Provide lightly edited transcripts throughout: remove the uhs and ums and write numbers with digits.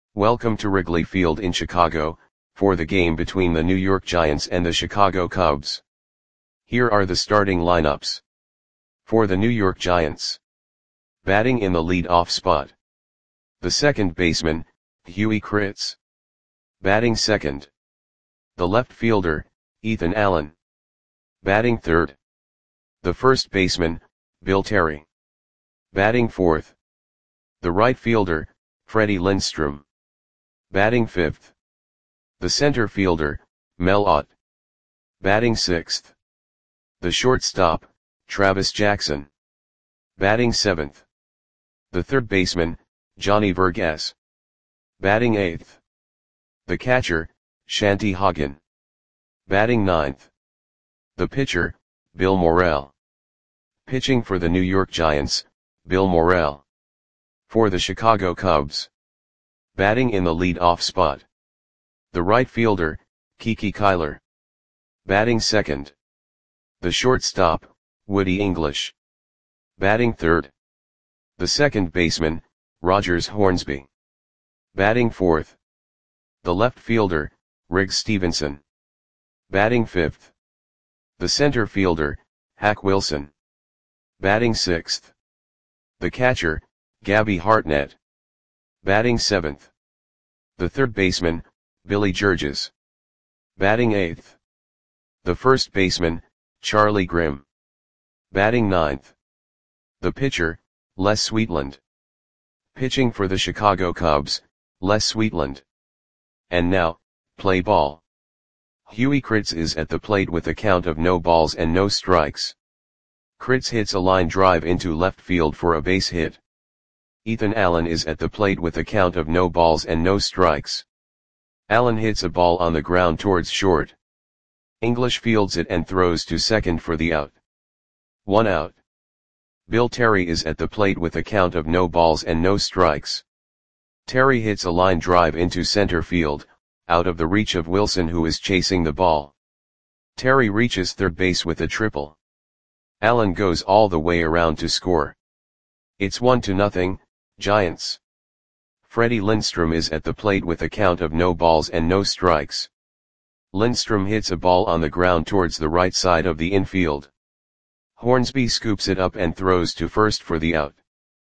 Welcome to Wrigley Field in Chicago, for the game between the New York Giants and the Chicago Cubs. Here are the starting lineups. For the New York Giants. Batting in the lead-off spot. The second baseman, Huey Kritz. Batting second. The left fielder, Ethan Allen. Batting third. The first baseman, Bill Terry. Batting fourth. The right fielder, Freddie Lindstrom. Batting fifth. The center fielder, Mel Ott. Batting sixth. The shortstop, Travis Jackson. Batting seventh. The third baseman, Johnny Vergas. Batting eighth. The catcher, Shanty Hagen. Batting ninth. The pitcher, Bill Morrell. Pitching for the New York Giants, Bill Morrell. For the Chicago Cubs. Batting in the lead-off spot. The right fielder, Kiki Kyler. Batting second. The shortstop, Woody English. Batting third. The second baseman, Rogers Hornsby. Batting fourth. The left fielder, Riggs Stevenson. Batting fifth. The center fielder, Hack Wilson. Batting sixth. The catcher, Gabby Hartnett. Batting seventh. The third baseman, Billy Georges. Batting eighth. The first baseman, Charlie Grimm. Batting ninth. The pitcher, Les Sweetland. Pitching for the Chicago Cubs, Les Sweetland. And now, play ball. Huey Kritz is at the plate with a count of no balls and no strikes. Kritz hits a line drive into left field for a base hit. Ethan Allen is at the plate with a count of no balls and no strikes. Allen hits a ball on the ground towards short. English fields it and throws to second for the out. 1 out. Bill Terry is at the plate with a count of no balls and no strikes. Terry hits a line drive into center field, out of the reach of Wilson, who is chasing the ball. Terry reaches third base with a triple. Allen goes all the way around to score. It's 1-0, Giants. Freddie Lindstrom is at the plate with a count of no balls and no strikes. Lindstrom hits a ball on the ground towards the right side of the infield. Hornsby scoops it up and throws to first for the out.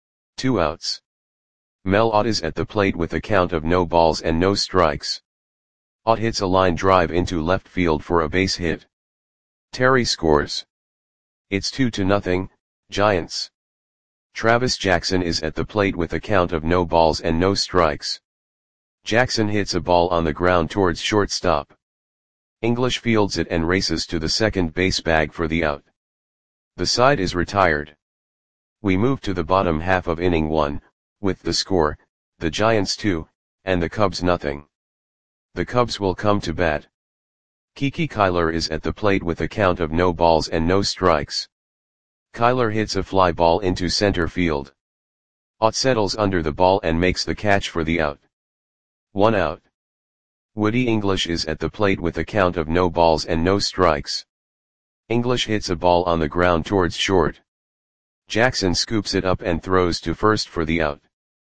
2 outs. Mel Ott is at the plate with a count of no balls and no strikes. Ott hits a line drive into left field for a base hit. Terry scores. It's 2-0, Giants. Travis Jackson is at the plate with a count of no balls and no strikes. Jackson hits a ball on the ground towards shortstop. English fields it and races to the second base bag for the out. The side is retired. We move to the bottom half of inning 1, with the score, the Giants 2, and the Cubs nothing. The Cubs will come to bat. Kiki Kyler is at the plate with a count of no balls and no strikes. Kyler hits a fly ball into center field. Ott settles under the ball and makes the catch for the out. 1 out. Woody English is at the plate with a count of no balls and no strikes. English hits a ball on the ground towards short. Jackson scoops it up and throws to first for the out.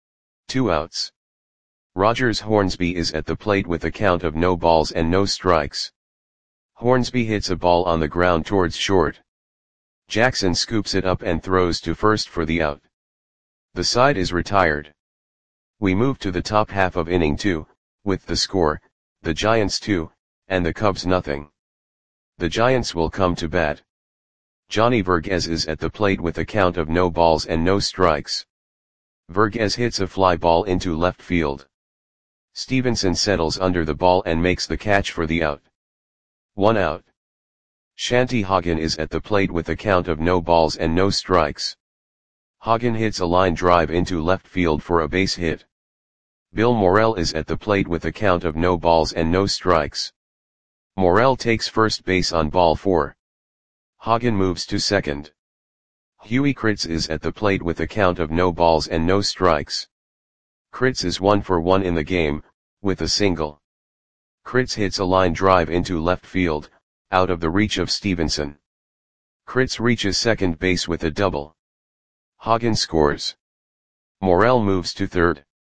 2 outs. Rogers Hornsby is at the plate with a count of no balls and no strikes. Hornsby hits a ball on the ground towards short. Jackson scoops it up and throws to first for the out. The side is retired. We move to the top half of inning 2, with the score, the Giants 2, and the Cubs nothing. The Giants will come to bat. Johnny Vergas is at the plate with a count of no balls and no strikes. Vergas hits a fly ball into left field. Stevenson settles under the ball and makes the catch for the out. 1 out. Shanty Hagen is at the plate with a count of no balls and no strikes. Hagen hits a line drive into left field for a base hit. Bill Morrell is at the plate with a count of no balls and no strikes. Morrell takes first base on ball 4. Hagen moves to second. Huey Kritz is at the plate with a count of no balls and no strikes. Kritz is 1 for 1 in the game, with a single. Kritz hits a line drive into left field, out of the reach of Stevenson. Kritz reaches second base with a double. Hagen scores. Morrell moves to third.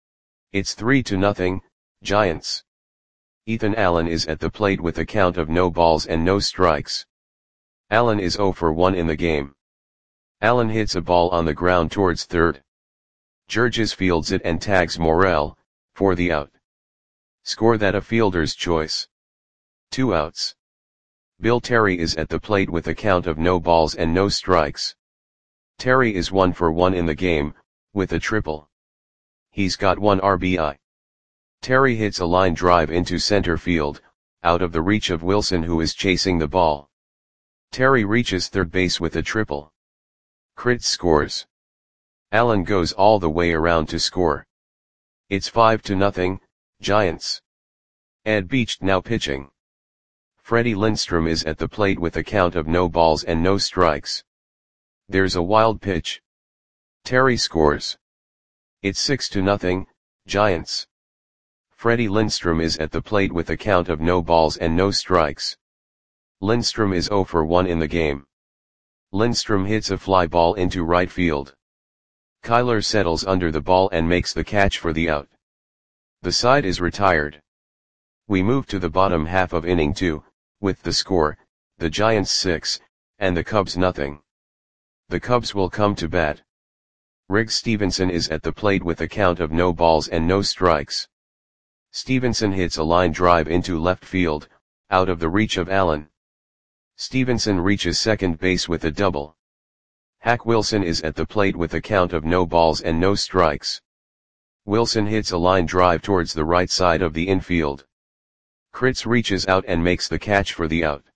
It's 3-0, Giants. Ethan Allen is at the plate with a count of no balls and no strikes. Allen is 0 for 1 in the game. Allen hits a ball on the ground towards third. Georges fields it and tags Morel, for the out. Score that a fielder's choice. 2 outs. Bill Terry is at the plate with a count of no balls and no strikes. Terry is 1 for 1 in the game, with a triple. He's got 1 RBI. Terry hits a line drive into center field, out of the reach of Wilson who is chasing the ball. Terry reaches third base with a triple. Critz scores. Allen goes all the way around to score. It's 5-0, Giants. Ed Beach now pitching. Freddie Lindstrom is at the plate with a count of no balls and no strikes. There's a wild pitch. Terry scores. It's 6-0, Giants. Freddie Lindstrom is at the plate with a count of no balls and no strikes. Lindstrom is 0 for 1 in the game. Lindstrom hits a fly ball into right field. Kyler settles under the ball and makes the catch for the out. The side is retired. We move to the bottom half of inning 2, with the score, the Giants 6, and the Cubs nothing. The Cubs will come to bat. Riggs Stevenson is at the plate with a count of no balls and no strikes. Stevenson hits a line drive into left field, out of the reach of Allen. Stevenson reaches second base with a double. Hack Wilson is at the plate with a count of no balls and no strikes. Wilson hits a line drive towards the right side of the infield. Critz reaches out and makes the catch for the out.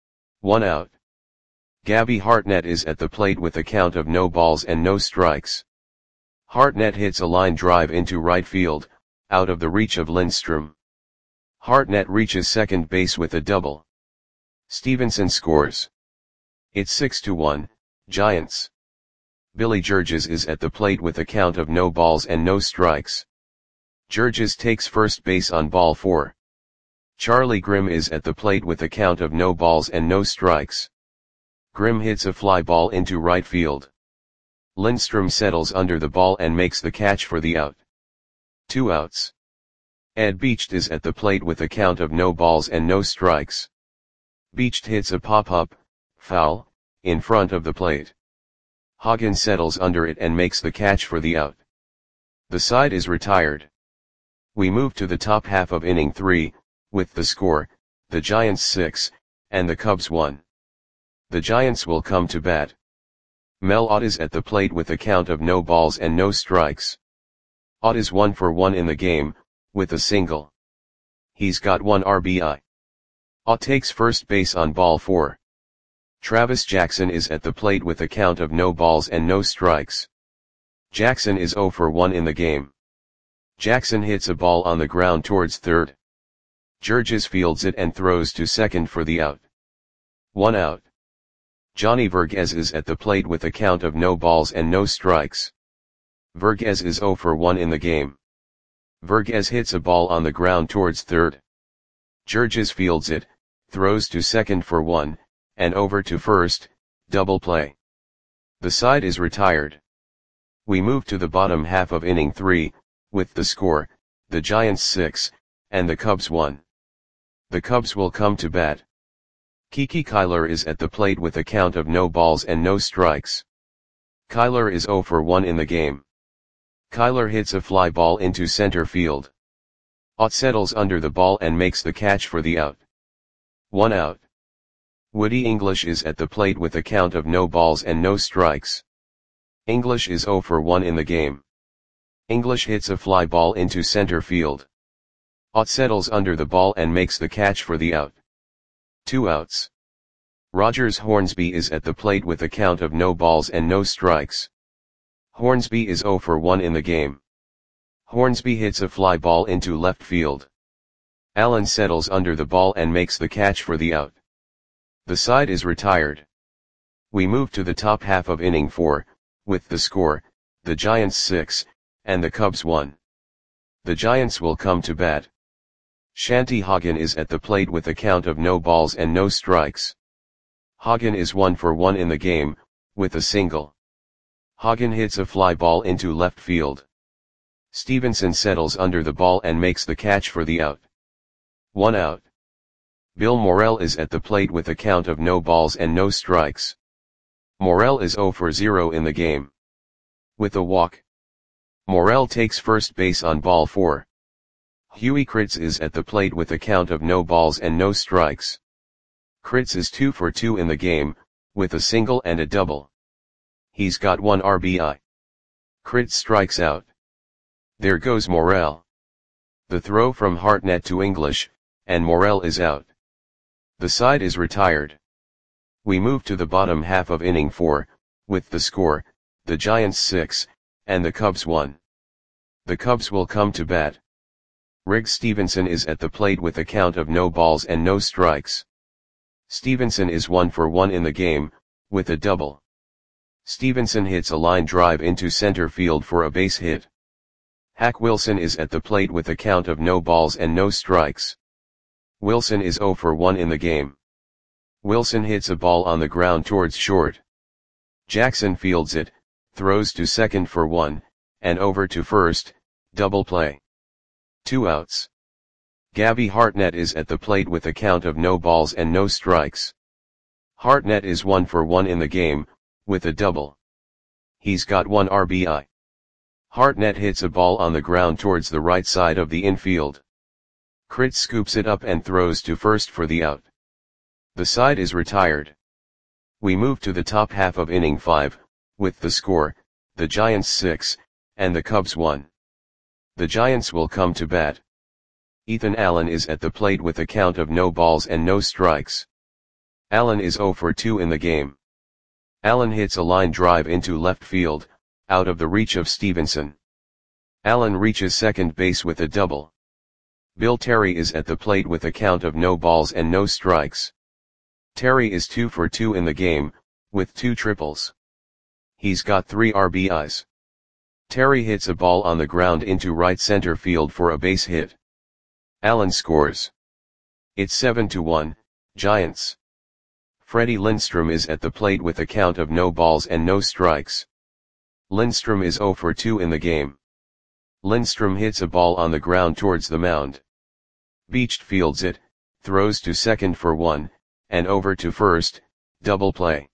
1 out. Gabby Hartnett is at the plate with a count of no balls and no strikes. Hartnett hits a line drive into right field, out of the reach of Lindstrom. Hartnett reaches second base with a double. Stevenson scores. It's 6-1, Giants. Billy Georges is at the plate with a count of no balls and no strikes. Georges takes first base on ball 4. Charlie Grimm is at the plate with a count of no balls and no strikes. Grimm hits a fly ball into right field. Lindstrom settles under the ball and makes the catch for the out. 2 outs. Ed Beach is at the plate with a count of no balls and no strikes. Beach hits a pop-up, foul, in front of the plate. Hagen settles under it and makes the catch for the out. The side is retired. We move to the top half of inning 3, with the score, the Giants 6, and the Cubs 1. The Giants will come to bat. Mel Ott is at the plate with a count of no balls and no strikes. Ott is 1 for 1 in the game, with a single. He's got 1 RBI. Ott takes first base on ball 4. Travis Jackson is at the plate with a count of no balls and no strikes. Jackson is 0 for 1 in the game. Jackson hits a ball on the ground towards third. Georges fields it and throws to second for the out. 1 out. Johnny Vergez is at the plate with a count of no balls and no strikes. Vergez is 0 for 1 in the game. Vergez hits a ball on the ground towards third. Georges fields it, throws to second for 1, and over to first, double play. The side is retired. We move to the bottom half of inning 3, with the score, the Giants 6, and the Cubs 1. The Cubs will come to bat. Kiki Kyler is at the plate with a count of no balls and no strikes. Kyler is 0 for 1 in the game. Kyler hits a fly ball into center field. Ott settles under the ball and makes the catch for the out. 1 out. Woody English is at the plate with a count of no balls and no strikes. English is 0 for 1 in the game. English hits a fly ball into center field. Ott settles under the ball and makes the catch for the out. 2 outs. Rogers Hornsby is at the plate with a count of no balls and no strikes. Hornsby is 0 for 1 in the game. Hornsby hits a fly ball into left field. Allen settles under the ball and makes the catch for the out. The side is retired. We move to the top half of inning 4, with the score, the Giants 6, and the Cubs 1. The Giants will come to bat. Shanty Hagen is at the plate with a count of no balls and no strikes. Hagen is 1 for 1 in the game, with a single. Hagen hits a fly ball into left field. Stevenson settles under the ball and makes the catch for the out. 1 out. Bill Morrell is at the plate with a count of no balls and no strikes. Morrell is 0 for 0 in the game. With a walk, Morrell takes first base on ball 4. Huey Kritz is at the plate with a count of no balls and no strikes. Kritz is 2 for 2 in the game, with a single and a double. He's got 1 RBI. Kritz strikes out. There goes Morrell. The throw from Hartnett to English, and Morrell is out. The side is retired. We move to the bottom half of inning 4, with the score, the Giants 6, and the Cubs 1. The Cubs will come to bat. Riggs Stevenson is at the plate with a count of no balls and no strikes. Stevenson is 1 for 1 in the game, with a double. Stevenson hits a line drive into center field for a base hit. Hack Wilson is at the plate with a count of no balls and no strikes. Wilson is 0 for 1 in the game. Wilson hits a ball on the ground towards short. Jackson fields it, throws to second for 1, and over to first, double play. 2 outs. Gabby Hartnett is at the plate with a count of no balls and no strikes. Hartnett is 1 for 1 in the game, with a double. He's got 1 RBI. Hartnett hits a ball on the ground towards the right side of the infield. Kritz scoops it up and throws to first for the out. The side is retired. We move to the top half of inning 5, with the score, the Giants 6, and the Cubs 1. The Giants will come to bat. Ethan Allen is at the plate with a count of no balls and no strikes. Allen is 0 for 2 in the game. Allen hits a line drive into left field, out of the reach of Stevenson. Allen reaches second base with a double. Bill Terry is at the plate with a count of no balls and no strikes. Terry is 2 for 2 in the game, with 2 triples. He's got 3 RBIs. Terry hits a ball on the ground into right center field for a base hit. Allen scores. It's 7-1, Giants. Freddie Lindstrom is at the plate with a count of no balls and no strikes. Lindstrom is 0 for 2 in the game. Lindstrom hits a ball on the ground towards the mound. Beached fields it, throws to second for 1, and over to first, double play.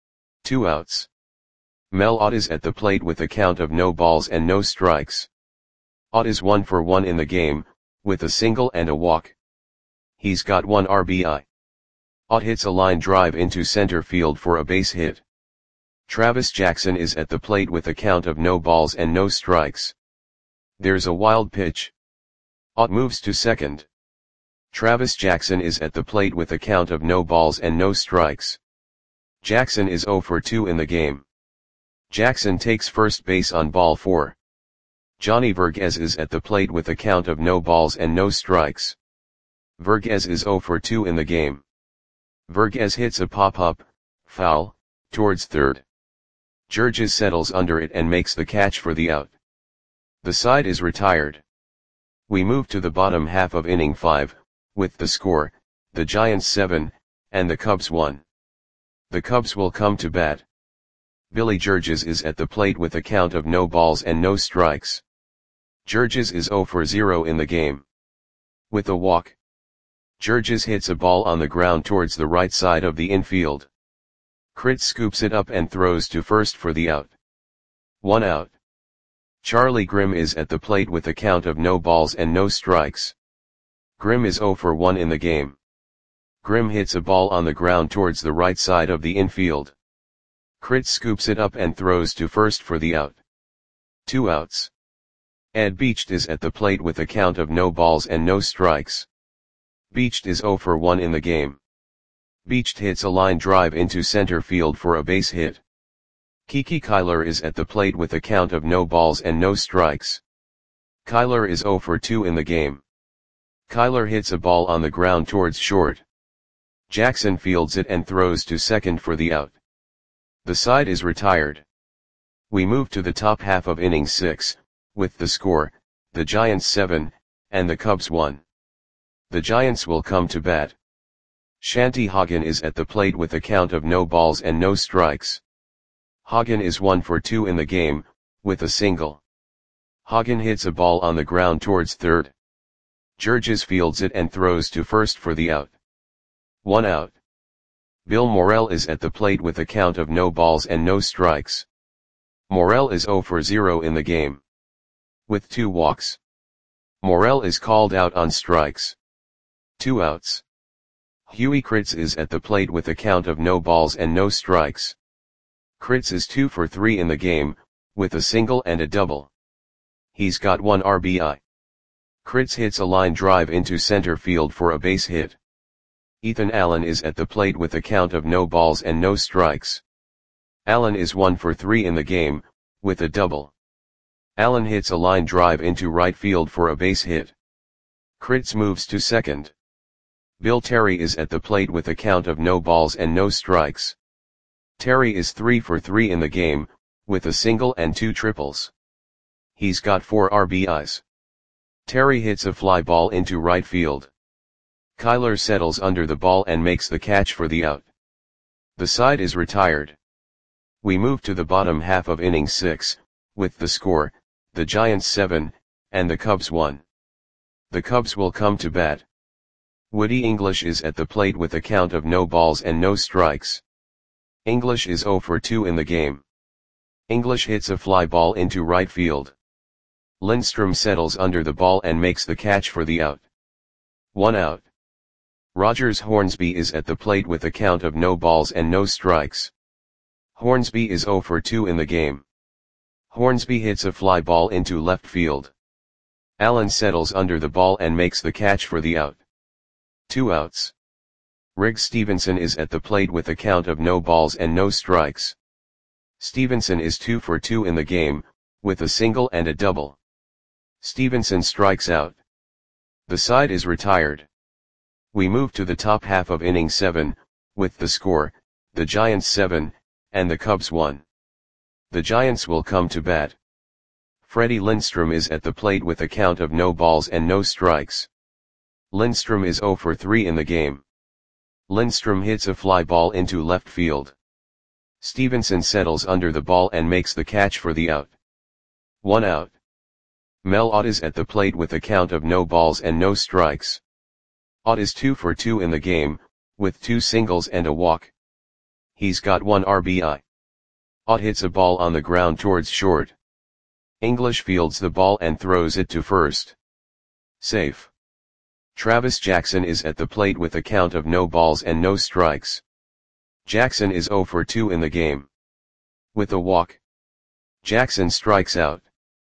2 outs. Mel Ott is at the plate with a count of no balls and no strikes. Ott is 1 for 1 in the game, with a single and a walk. He's got 1 RBI. Ott hits a line drive into center field for a base hit. Travis Jackson is at the plate with a count of no balls and no strikes. There's a wild pitch. Ott moves to second. Travis Jackson is at the plate with a count of no balls and no strikes. Jackson is 0 for 2 in the game. Jackson takes first base on ball 4. Johnny Verghese is at the plate with a count of no balls and no strikes. Verghese is 0 for 2 in the game. Verghese hits a pop-up, foul, towards third. Georges settles under it and makes the catch for the out. The side is retired. We move to the bottom half of inning 5, with the score, the Giants 7, and the Cubs 1. The Cubs will come to bat. Billy Georges is at the plate with a count of no balls and no strikes. Georges is 0 for 0 in the game. With a walk, Georges hits a ball on the ground towards the right side of the infield. Kritz scoops it up and throws to first for the out. 1 out. Charlie Grimm is at the plate with a count of no balls and no strikes. Grimm is 0 for 1 in the game. Grimm hits a ball on the ground towards the right side of the infield. Kritz scoops it up and throws to first for the out. 2 outs. Ed Beached is at the plate with a count of no balls and no strikes. Beached is 0 for 1 in the game. Beached hits a line drive into center field for a base hit. Kiki Kyler is at the plate with a count of no balls and no strikes. Kyler is 0 for 2 in the game. Kyler hits a ball on the ground towards short. Jackson fields it and throws to second for the out. The side is retired. We move to the top half of inning 6, with the score, the Giants 7, and the Cubs 1. The Giants will come to bat. Shanty Hagen is at the plate with a count of no balls and no strikes. Hagen is 1 for 2 in the game, with a single. Hagen hits a ball on the ground towards third. Georges fields it and throws to first for the out. 1 out. Bill Morel is at the plate with a count of no balls and no strikes. Morel is 0 for 0 in the game. With 2 walks. Morel is called out on strikes. 2 outs. Huey Kritz is at the plate with a count of no balls and no strikes. Kritz is 2 for 3 in the game, with a single and a double. He's got 1 RBI. Kritz hits a line drive into center field for a base hit. Ethan Allen is at the plate with a count of no balls and no strikes. Allen is 1 for 3 in the game, with a double. Allen hits a line drive into right field for a base hit. Kritz moves to second. Bill Terry is at the plate with a count of no balls and no strikes. Terry is 3 for 3 in the game, with a single and 2 triples. He's got 4 RBIs. Terry hits a fly ball into right field. Kyler settles under the ball and makes the catch for the out. The side is retired. We move to the bottom half of inning 6, with the score, the Giants 7, and the Cubs 1. The Cubs will come to bat. Woody English is at the plate with a count of no balls and no strikes. English is 0 for 2 in the game. English hits a fly ball into right field. Lindstrom settles under the ball and makes the catch for the out. 1 out. Rogers Hornsby is at the plate with a count of no balls and no strikes. Hornsby is 0 for 2 in the game. Hornsby hits a fly ball into left field. Allen settles under the ball and makes the catch for the out. 2 outs. Riggs Stevenson is at the plate with a count of no balls and no strikes. Stevenson is 2 for 2 in the game, with a single and a double. Stevenson strikes out. The side is retired. We move to the top half of inning 7, with the score, the Giants 7, and the Cubs 1. The Giants will come to bat. Freddie Lindstrom is at the plate with a count of no balls and no strikes. Lindstrom is 0 for 3 in the game. Lindstrom hits a fly ball into left field. Stevenson settles under the ball and makes the catch for the out. 1 out. Mel Ott is at the plate with a count of no balls and no strikes. Ott is 2 for 2 in the game, with 2 singles and a walk. He's got 1 RBI. Ott hits a ball on the ground towards short. English fields the ball and throws it to first. Safe. Travis Jackson is at the plate with a count of no balls and no strikes. Jackson is 0 for 2 in the game. With a walk. Jackson strikes out.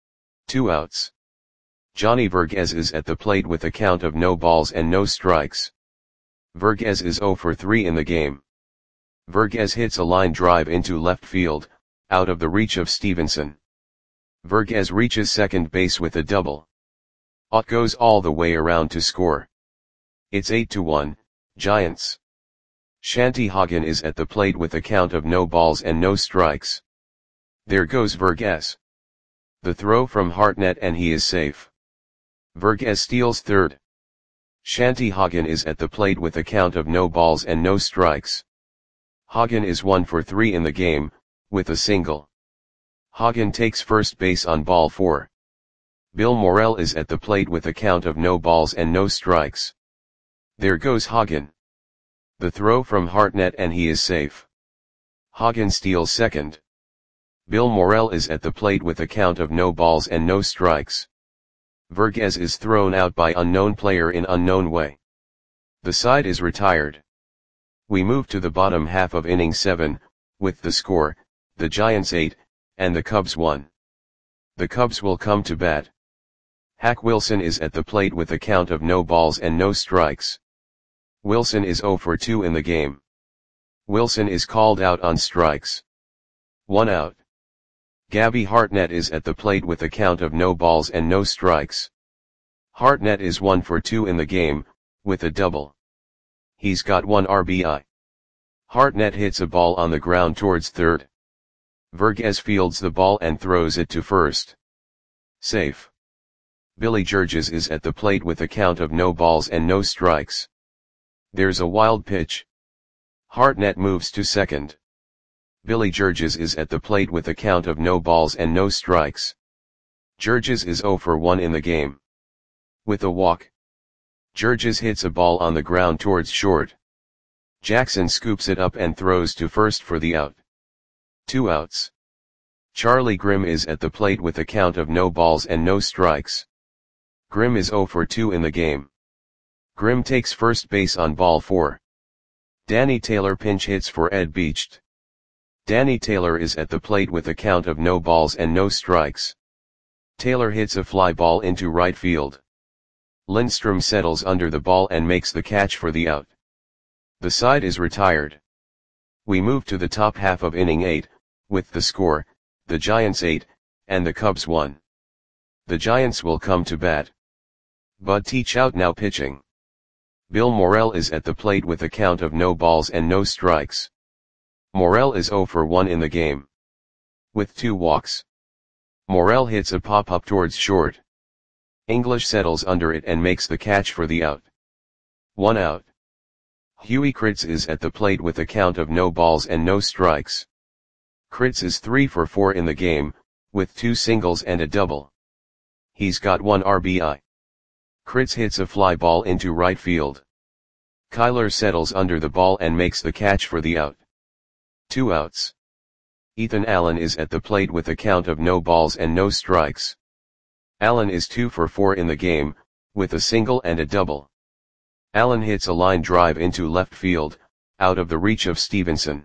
2 outs. Johnny Verghese is at the plate with a count of no balls and no strikes. Verghese is 0 for 3 in the game. Verghese hits a line drive into left field, out of the reach of Stevenson. Verghese reaches second base with a double. Ott goes all the way around to score. It's 8-1, Giants. Shanty Hagen is at the plate with a count of no balls and no strikes. There goes Verghese. The throw from Hartnett and he is safe. Verghese steals third. Shanty Hagen is at the plate with a count of no balls and no strikes. Hagen is 1 for 3 in the game, with a single. Hagen takes first base on ball 4. Bill Morel is at the plate with a count of no balls and no strikes. There goes Hagen. The throw from Hartnett and he is safe. Hagen steals second. Bill Morel is at the plate with a count of no balls and no strikes. Verghese is thrown out by unknown player in unknown way. The side is retired. We move to the bottom half of inning 7, with the score, the Giants 8, and the Cubs 1. The Cubs will come to bat. Hack Wilson is at the plate with a count of no balls and no strikes. Wilson is 0 for 2 in the game. Wilson is called out on strikes. 1 out. Gabby Hartnett is at the plate with a count of no balls and no strikes. Hartnett is 1 for 2 in the game, with a double. He's got 1 RBI. Hartnett hits a ball on the ground towards third. Verghese fields the ball and throws it to first. Safe. Billy Georges is at the plate with a count of no balls and no strikes. There's a wild pitch. Hartnett moves to second. Billy Georges is at the plate with a count of no balls and no strikes. Georges is 0 for 1 in the game. With a walk, Georges hits a ball on the ground towards short. Jackson scoops it up and throws to first for the out. 2 outs. Charlie Grimm is at the plate with a count of no balls and no strikes. Grimm is 0 for 2 in the game. Grimm takes first base on ball 4. Danny Taylor pinch hits for Ed Beached. Danny Taylor is at the plate with a count of no balls and no strikes. Taylor hits a fly ball into right field. Lindstrom settles under the ball and makes the catch for the out. The side is retired. We move to the top half of inning 8, with the score, the Giants 8, and the Cubs 1. The Giants will come to bat. Bud Teachout now pitching. Bill Morrell is at the plate with a count of no balls and no strikes. Morrell is 0 for 1 in the game. With 2 walks. Morrell hits a pop-up towards short. English settles under it and makes the catch for the out. 1 out. Huey Kritz is at the plate with a count of no balls and no strikes. Kritz is 3 for 4 in the game, with 2 singles and a double. He's got 1 RBI. Kritz hits a fly ball into right field. Kyler settles under the ball and makes the catch for the out. 2 outs. Ethan Allen is at the plate with a count of no balls and no strikes. Allen is 2 for 4 in the game, with a single and a double. Allen hits a line drive into left field, out of the reach of Stevenson.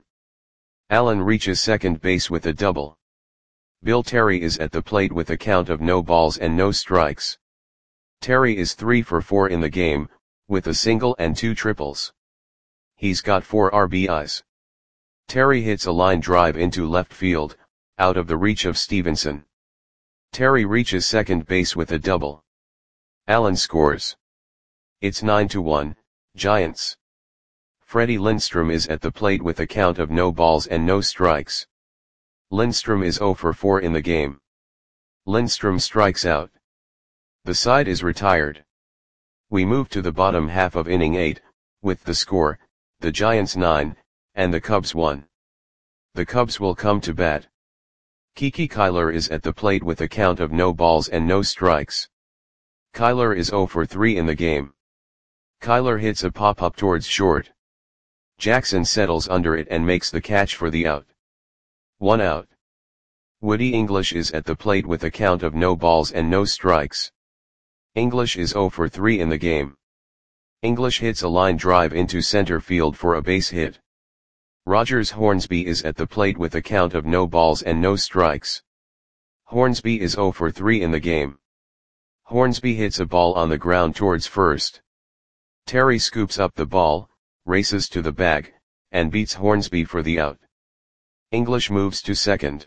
Allen reaches second base with a double. Bill Terry is at the plate with a count of no balls and no strikes. Terry is 3 for 4 in the game, with a single and 2 triples. He's got 4 RBIs. Terry hits a line drive into left field, out of the reach of Stevenson. Terry reaches second base with a double. Allen scores. It's 9-1, Giants. Freddie Lindstrom is at the plate with a count of no balls and no strikes. Lindstrom is 0 for 4 in the game. Lindstrom strikes out. The side is retired. We move to the bottom half of inning 8, with the score, the Giants 9, and the Cubs 1. The Cubs will come to bat. Kiki Kyler is at the plate with a count of no balls and no strikes. Kyler is 0 for 3 in the game. Kyler hits a pop-up towards short. Jackson settles under it and makes the catch for the out. 1 out. Woody English is at the plate with a count of no balls and no strikes. English is 0 for 3 in the game. English hits a line drive into center field for a base hit. Rogers Hornsby is at the plate with a count of no balls and no strikes. Hornsby is 0 for 3 in the game. Hornsby hits a ball on the ground towards first. Terry scoops up the ball, races to the bag, and beats Hornsby for the out. English moves to second.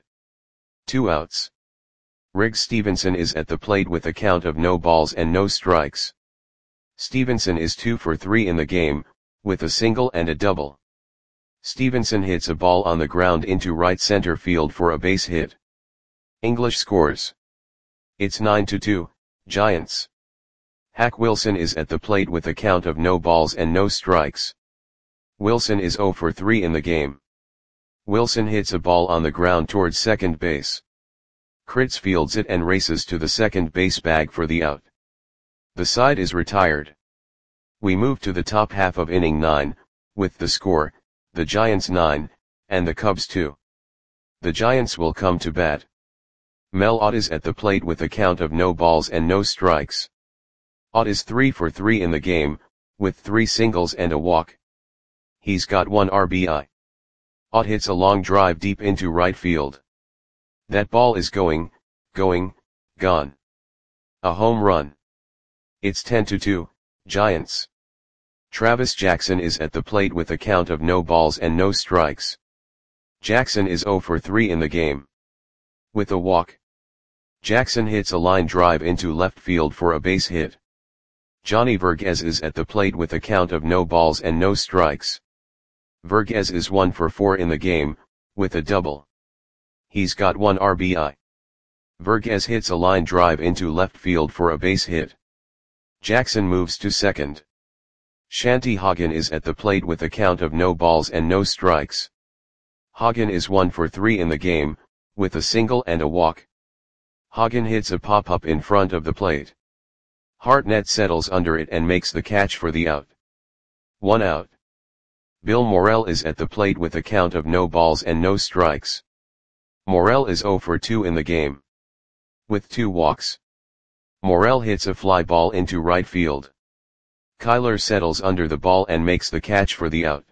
2 outs. Riggs Stevenson is at the plate with a count of no balls and no strikes. Stevenson is 2 for 3 in the game, with a single and a double. Stevenson hits a ball on the ground into right center field for a base hit. English scores. It's 9-2, Giants. Hack Wilson is at the plate with a count of no balls and no strikes. Wilson is 0 for 3 in the game. Wilson hits a ball on the ground towards second base. Kritz fields it and races to the second base bag for the out. The side is retired. We move to the top half of inning 9, with the score, the Giants 9, and the Cubs 2. The Giants will come to bat. Mel Ott is at the plate with a count of no balls and no strikes. Ott is 3 for 3 in the game, with 3 singles and a walk. He's got 1 RBI. Ott hits a long drive deep into right field. That ball is going, gone. A home run. It's 10-2, Giants. Travis Jackson is at the plate with a count of no balls and no strikes. Jackson is 0 for 3 in the game. With a walk. Jackson hits a line drive into left field for a base hit. Johnny Verghese is at the plate with a count of no balls and no strikes. Verghese is 1 for 4 in the game, with a double. He's got 1 RBI. Verghese hits a line drive into left field for a base hit. Jackson moves to second. Shanty Hagen is at the plate with a count of no balls and no strikes. Hagen is 1 for 3 in the game, with a single and a walk. Hagen hits a pop-up in front of the plate. Hartnett settles under it and makes the catch for the out. 1 out. Bill Morel is at the plate with a count of no balls and no strikes. Morel is 0 for 2 in the game. With 2 walks. Morel hits a fly ball into right field. Kyler settles under the ball and makes the catch for the out.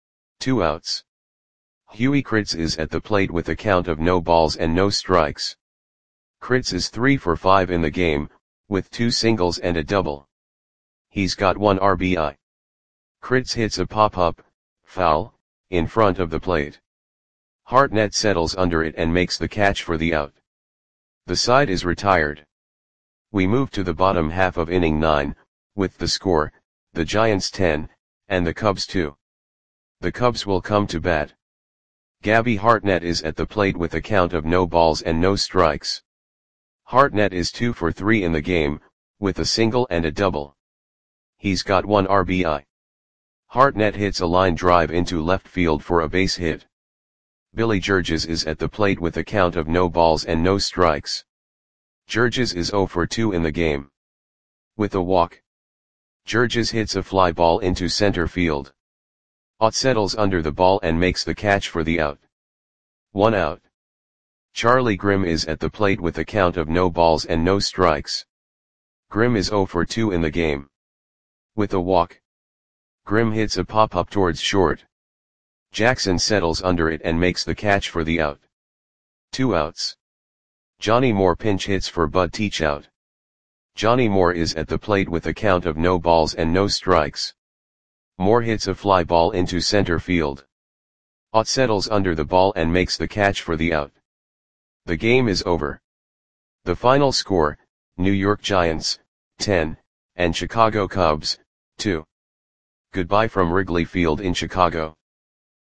2 outs. Huey Kritz is at the plate with a count of no balls and no strikes. Kritz is 3 for 5 in the game, with 2 singles and a double. He's got 1 RBI. Kritz hits a pop-up, foul, in front of the plate. Hartnett settles under it and makes the catch for the out. The side is retired. We move to the bottom half of inning 9, with the score, the Giants 10, and the Cubs 2. The Cubs will come to bat. Gabby Hartnett is at the plate with a count of no balls and no strikes. Hartnett is 2 for 3 in the game, with a single and a double. He's got 1 RBI. Hartnett hits a line drive into left field for a base hit. Billy Georges is at the plate with a count of no balls and no strikes. Georges is 0 for 2 in the game. With a walk. Georges hits a fly ball into center field. Ott settles under the ball and makes the catch for the out. 1 out. Charlie Grimm is at the plate with a count of no balls and no strikes. Grimm is 0 for 2 in the game. With a walk. Grimm hits a pop-up towards short. Jackson settles under it and makes the catch for the out. 2 outs. Johnny Moore pinch hits for Bud Teachout. Johnny Moore is at the plate with a count of no balls and no strikes. Moore hits a fly ball into center field. Ott settles under the ball and makes the catch for the out. The game is over. The final score, New York Giants, 10, and Chicago Cubs, 2. Goodbye from Wrigley Field in Chicago.